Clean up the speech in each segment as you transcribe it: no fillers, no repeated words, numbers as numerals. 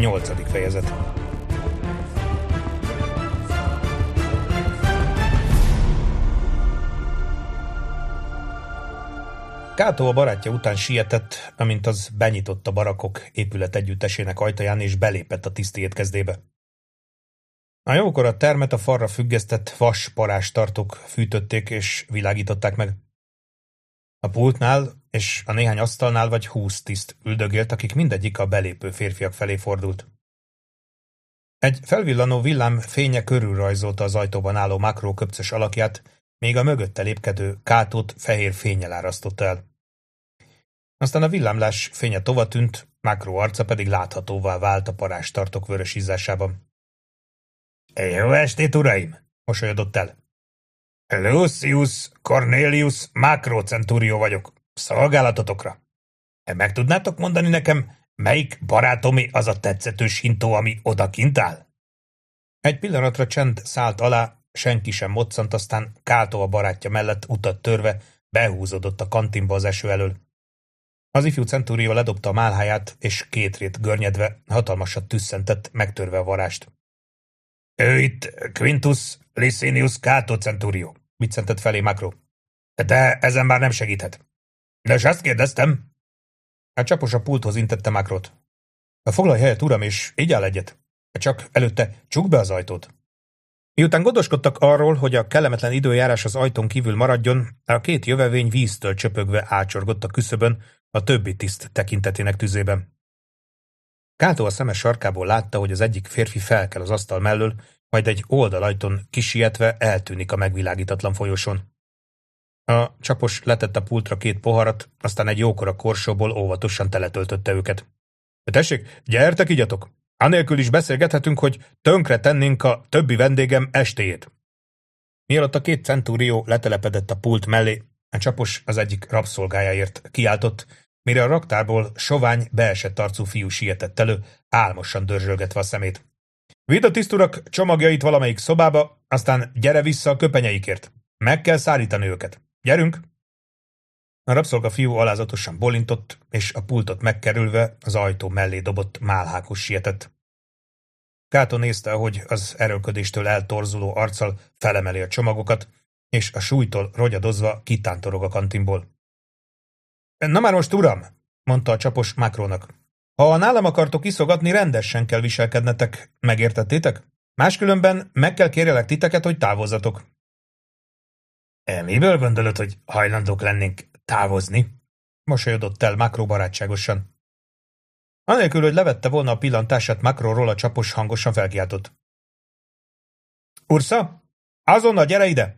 8. fejezet. Cato a barátja után sietett, amint az benyitott a barakok épület együttesének ajtaján, és belépett a tiszti étkezdébe. A jókora termet a falra függesztett vas parázstartók fűtötték és világították meg. A pultnál és a néhány asztalnál vagy 20 tiszt üldögélt, akik mindegyik a belépő férfiak felé fordult. Egy felvillanó villám fénye körülrajzolta az ajtóban álló Macro köpcös alakját, még a mögötte lépkedő Catót fehér fénnyel árasztotta el. Aztán a villámlás fénye tovatűnt, Macro arca pedig láthatóvá vált a parázstartók vörös izzásában. Jó estét, uraim! Mosolyodott el. Lucius Cornelius Macro Centurio vagyok. Szolgálatotokra. Meg tudnátok mondani nekem, melyik barátomi az a tetszetős hintó, ami odakint áll? Egy pillanatra csend szállt alá, senki sem moccant, aztán Cato a barátja mellett utat törve behúzódott a kantinba az eső elől. Az ifjú Centurio ledobta a málháját, és kétrét görnyedve hatalmasat tüsszentett, megtörve a varást. Ő itt Quintus Licinius Cato Centurio, viccentett felé Macro. De ezen már nem segíthet. De s azt kérdeztem. A csapos a pulthoz intette Macrot. Foglalj helyet, uram, és így áll egyet. Csak előtte csukd be az ajtót. Miután gondoskodtak arról, hogy a kellemetlen időjárás az ajtón kívül maradjon, a két jövevény víztől csöpögve ácsorgott a küszöbön a többi tiszt tekintetének tüzében. Cato a szeme sarkából látta, hogy az egyik férfi felkel az asztal mellől, majd egy oldalajton kisietve eltűnik a megvilágítatlan folyosón. A csapos letett a pultra 2 poharat, aztán egy jókora korsóból óvatosan teletöltötte őket. Tessék, gyertek, igyatok! Anélkül is beszélgethetünk, hogy tönkre tennénk a többi vendégem estéjét. Mielőtt a 2 centúrió letelepedett a pult mellé, a csapos az egyik rabszolgájáért kiáltott, mire a raktárból sovány, beesett arcú fiú sietett elő, álmosan dörzsölgetve a szemét. Vidd a tiszturak csomagjait valamelyik szobába, aztán gyere vissza a köpenyeikért. Meg kell szállítani őket. Gyerünk! A rabszolga fiú alázatosan bólintott, és a pultot megkerülve az ajtó mellé dobott málhákhoz sietett. Cato nézte, ahogy az erőlködéstől eltorzuló arccal felemeli a csomagokat, és a súlytól rogyadozva kitántorog a kantinból. Na már most, uram, mondta a csapos Macronak. Ha nálam akartok iszogatni, rendesen kell viselkednetek, megértettétek? Máskülönben meg kell kérjelek titeket, hogy távozzatok. Miből gondolod, hogy hajlandók lennénk távozni? Mosolyodott el Macro barátságosan. Anélkül, hogy levette volna a pillantását Macroról, a csapos hangosan felkiáltott. Ursa, azonnal gyere ide!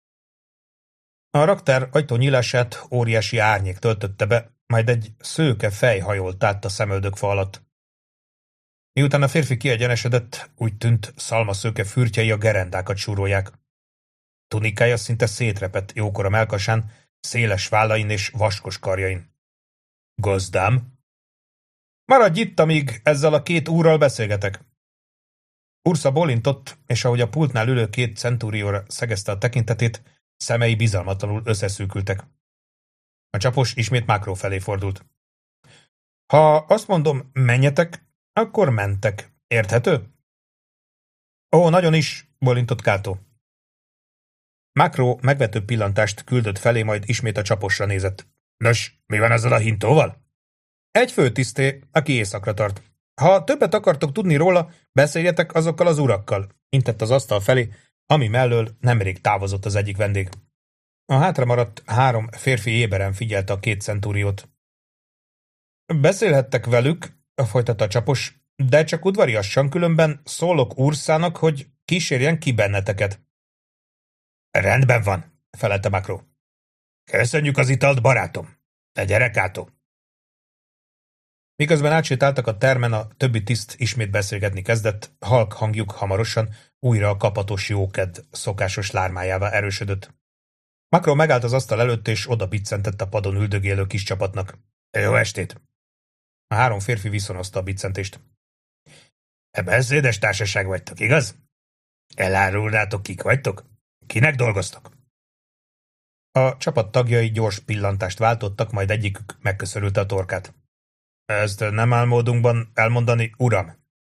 A raktár ajtó nyílását óriási árnyék töltötte be, majd egy szőke fej hajolt át a szemöldökfa alatt. Miután a férfi kiegyenesedett, úgy tűnt, szalmaszőke fürtjei a gerendákat súrolják. Tunikája szinte szétrepett jókora mellkasán, széles vállain és vaskos karjain. Gazdám? Maradj itt, amíg ezzel a 2 úrral beszélgetek. Ursa bólintott, és ahogy a pultnál ülő 2 centúrióra szegezte a tekintetét, szemei bizalmatlanul összeszűkültek. A csapos ismét Macro felé fordult. Ha azt mondom, menjetek, akkor mentek. Érthető? Ó, nagyon is, bólintott Cato. Macro megvető pillantást küldött felé, majd ismét a csaposra nézett. Nos, mi van azzal a hintóval? Egy főtiszté, aki éjszakra tart. Ha többet akartok tudni róla, beszéljetek azokkal az urakkal, intett az asztal felé, ami mellől nemrég távozott az egyik vendég. A hátramaradt 3 férfi éberen figyelte a 2 centúriót. Beszélhettek velük, folytatta a csapos, de csak udvariasan, különben szólok Ursának, hogy kísérjen ki benneteket. Rendben van, felelte Macro. Köszönjük az italt, barátom. Te gyere, Cato. Miközben átsétáltak a termen, a többi tiszt ismét beszélgetni kezdett, halk hangjuk hamarosan újra a kapatos jóked szokásos lármájává erősödött. Macro megállt az asztal előtt, és oda biccentett a padon üldögélő kis csapatnak. Jó estét! A 3 férfi viszonozta a biccentést. Beszédes társaság vagytok, igaz? Elárulnátok, kik vagytok? Kinek dolgoztok? A csapat tagjai gyors pillantást váltottak, majd egyikük megköszörülte a torkát. Ezt nem áll módunkban elmondani, uram,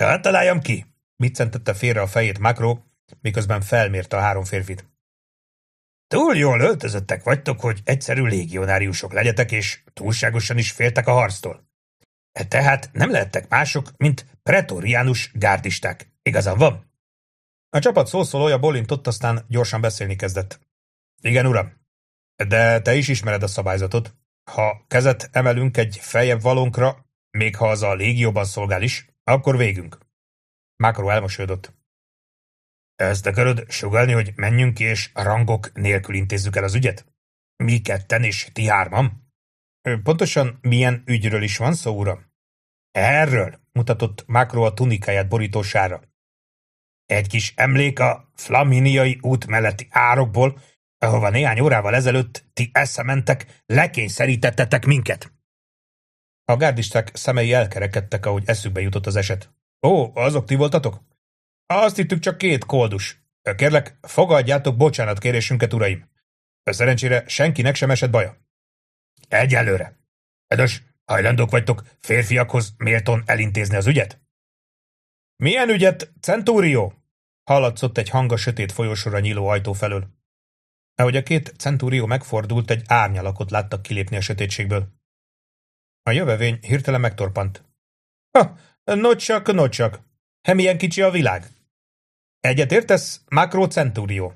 Hát találjam ki, biccentette félre a fejét Makro, miközben felmérte a három férfit. Túl jól öltözöttek vagytok, hogy egyszerű légionáriusok legyetek, és túlságosan is féltek a harctól. Tehát nem lehettek mások, mint pretoriánus gárdisták. Igazam van? A csapat szószólója bólintott, aztán gyorsan beszélni kezdett. Igen, uram, de te is ismered a szabályzatot. Ha kezet emelünk egy feljebb valónkra, még ha az a légióban szolgál is, akkor végünk. Makro elmosolyodott. Ezt akarod sugallni, hogy menjünk ki, és rangok nélkül intézzük el az ügyet? Mi ketten és ti hárman? Pontosan milyen ügyről is van szó, uram? Erről, mutatott Makro a tunikáját borítósára. Egy kis emlék a Flaminiai út melletti árokból, ahova néhány órával ezelőtt ti eszementek, lekényszerítettetek minket. A gárdisták szemei elkerekedtek, ahogy eszükbe jutott az eset. Ó, azok ti voltatok? Azt hittük, csak két koldus. Kérlek, fogadjátok bocsánatkérésünket, uraim. Szerencsére senkinek sem esett baja. Egyelőre. Edös, hajlandók vagytok férfiakhoz méltón elintézni az ügyet? Milyen ügyet, centúrió? Hallatszott egy hang a sötét folyosóra nyíló ajtó felől. Ahogy a két centúrió megfordult, egy árnyalakot láttak kilépni a sötétségből. A jövevény hirtelen megtorpant. Nocsak. Milyen kicsi a világ? Egyet értesz, Makro centúrió?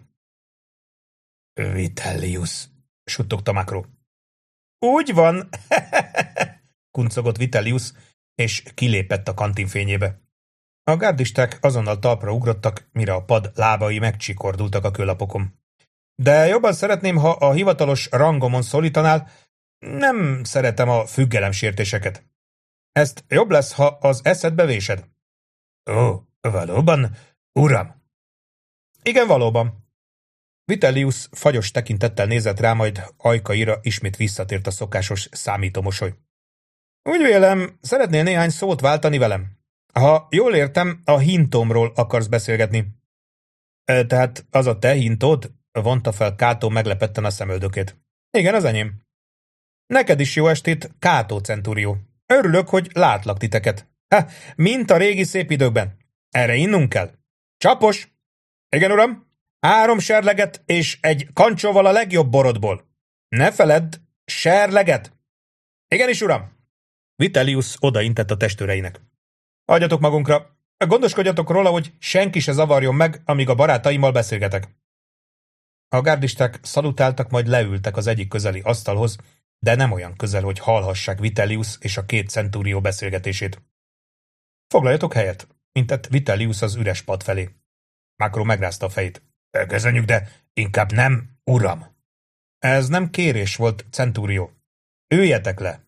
Vitellius, suttogta Makro. Úgy van, kuncogott Vitellius, és kilépett a kantinfényébe. A gárdisták azonnal talpra ugrottak, mire a pad lábai megcsikordultak a kőlapokon. De jobban szeretném, ha a hivatalos rangomon szólítanál, nem szeretem a függelemsértéseket. Ezt jobb lesz, ha az eszedbe vésed. Ó, valóban, uram? Igen, valóban. Vitellius fagyos tekintettel nézett rá, majd ajkaira ismét visszatért a szokásos számítómosoly. Úgy vélem, szeretnél néhány szót váltani velem. Ha jól értem, a hintómról akarsz beszélgetni. Tehát az a te hintód? Vonta fel Kátó meglepetten a szemöldökét. Igen, az enyém. Neked is jó estét, Kátó centúrió. Örülök, hogy látlak titeket. Mint a régi szép időkben. Erre innunk kell. Csapos! Igen, uram? 3 serleget és egy kancsóval a legjobb borodból. Ne feledd, serleget! Igenis, uram! Vitellius odaintett a testőreinek. Hagyjatok magunkra. Gondoskodjatok róla, hogy senki se zavarjon meg, amíg a barátaimmal beszélgetek. A gárdisták szalutáltak, majd leültek az egyik közeli asztalhoz, de nem olyan közel, hogy hallhassák Vitellius és a két centúrió beszélgetését. Foglaljatok helyet, intett Vitellius az üres pad felé. Makro megrázta a fejét. Köszönjük, de inkább nem, uram. Ez nem kérés volt, centúrió. Üljetek le!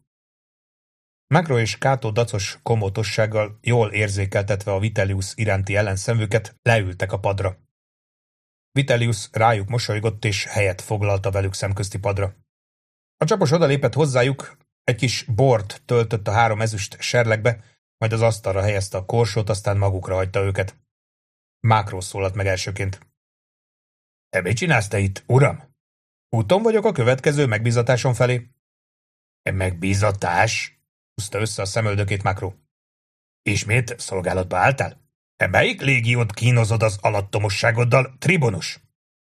Makro és Kátó dacos komótossággal, jól érzékeltetve a Vitellius iránti ellenszemvüket, leültek a padra. Vitellius rájuk mosolygott, és helyet foglalta velük szemközti padra. A csapos odalépett hozzájuk, egy kis bort töltött a 3 ezüst serlegbe, majd az asztalra helyezte a korsót, aztán magukra hagyta őket. Makro szólalt meg elsőként. Mit csinálsz te itt, uram? Úton vagyok a következő megbízatásom felé. Megbízatás? Húzta össze a szemöldökét Makro. Ismét szolgálatba álltál? Melyik légiót kínozod az alattomosságoddal, tribunus?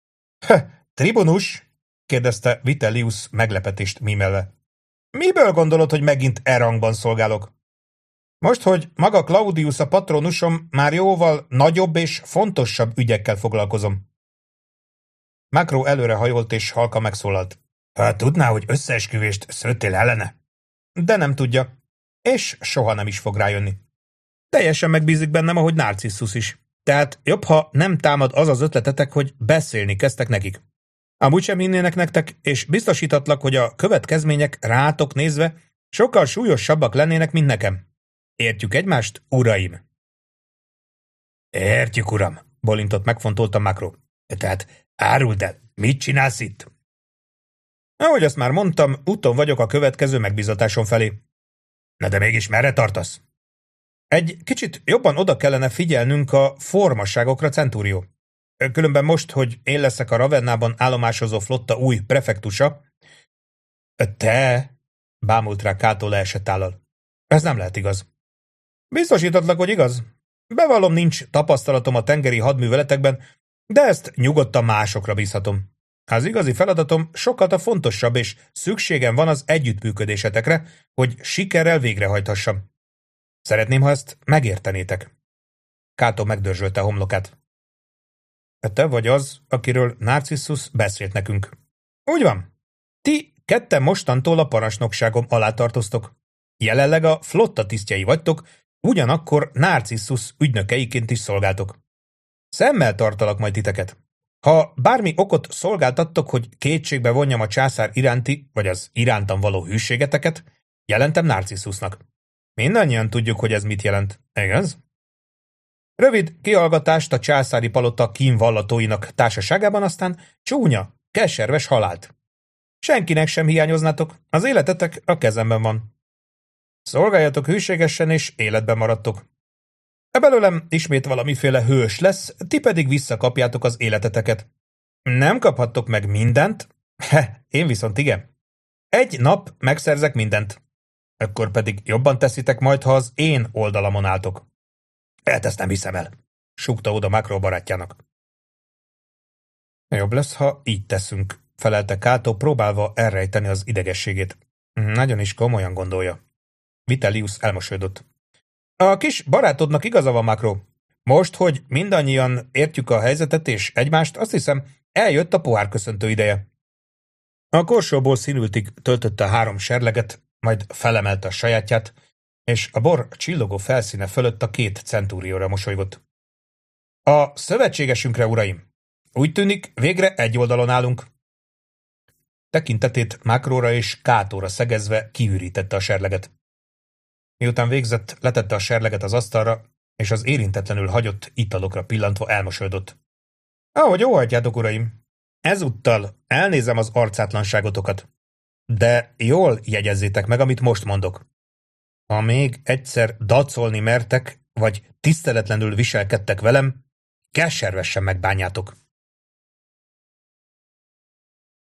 Tribunus? Kérdezte Vitellius meglepetést mímelve. Miből gondolod, hogy megint e rangban szolgálok? Most, hogy maga Claudius a patronusom, már jóval nagyobb és fontosabb ügyekkel foglalkozom. Makro előrehajolt és halkan megszólalt. Tudná, hogy összeesküvést szőttél ellene? De nem tudja. És soha nem is fog rájönni. Teljesen megbízik bennem, ahogy Narcissus is. Tehát jobb, ha nem támad az az ötletetek, hogy beszélni kezdtek nekik. Amúgy sem hinnének nektek, és biztosítatlak, hogy a következmények rátok nézve sokkal súlyosabbak lennének, mint nekem. Értjük egymást, uraim? Értjük, uram, bolintott megfontoltan Makro. Tehát áruld el, mit csinálsz itt? Ahogy azt már mondtam, úton vagyok a következő megbízatásom felé. Na de mégis merre tartasz? Egy kicsit jobban oda kellene figyelnünk a formaságokra, centúrió. Különben most, hogy én leszek a Ravennában állomásozó flotta új prefektusa. Te? Bámult rá Kátó leesett állal. Ez nem lehet igaz. Biztosítatlak, hogy igaz. Bevallom, nincs tapasztalatom a tengeri hadműveletekben, de ezt nyugodtan másokra bízhatom. Az igazi feladatom sokkal fontosabb, és szükségem van az együttműködésetekre, hogy sikerrel végrehajthassam. Szeretném, ha ezt megértenétek. Cato megdörzsölte homlokát. Te vagy az, akiről Narcissus beszélt nekünk. Úgy van. Ti ketten mostantól a parancsnokságom alá tartoztok. Jelenleg a flotta tisztjei vagytok, ugyanakkor Narcissus ügynökeiként is szolgáltok. Szemmel tartalak majd titeket. Ha bármi okot szolgáltattok, hogy kétségbe vonjam a császár iránti, vagy az irántam való hűségeteket, jelentem Narcissusnak. Mindannyian tudjuk, hogy ez mit jelent, igaz? Rövid kihallgatást a császári palota kínvallatóinak társaságában, aztán csúnya, keserves halált. Senkinek sem hiányoznátok, az életetek a kezemben van. Szolgáljatok hűségesen, és életben maradtok. Belőlem ismét valamiféle hős lesz, ti pedig visszakapjátok az életeteket. Nem kaphattok meg mindent? Én viszont igen. Egy nap megszerzek mindent. Akkor pedig jobban teszitek majd, ha az én oldalamon álltok. Ezt nem hiszem el, súgta oda Macro barátjának. Jobb lesz, ha így teszünk, felelte Cato, próbálva elrejteni az idegességét. Nagyon is komolyan gondolja. Vitellius elmosolyodott. A kis barátodnak igaza van, Macro. Most, hogy mindannyian értjük a helyzetet és egymást, azt hiszem, eljött a pohárköszöntő ideje. A korsóból színültig töltötte a 3 serleget, majd felemelte a sajátját, és a bor csillogó felszíne fölött a 2 centúrióra mosolygott. A szövetségesünkre, uraim! Úgy tűnik, végre egy oldalon állunk. Tekintetét Macróra és Catóra szegezve kiürítette a serleget. Miután végzett, letette a serleget az asztalra, és az érintetlenül hagyott italokra pillantva elmosolyodott. Ahogy óhajtjátok, uraim! Ezúttal elnézem az arcátlanságotokat. De jól jegyezzétek meg, amit most mondok. Ha még egyszer dacolni mertek, vagy tiszteletlenül viselkedtek velem, keservesen megbánjátok.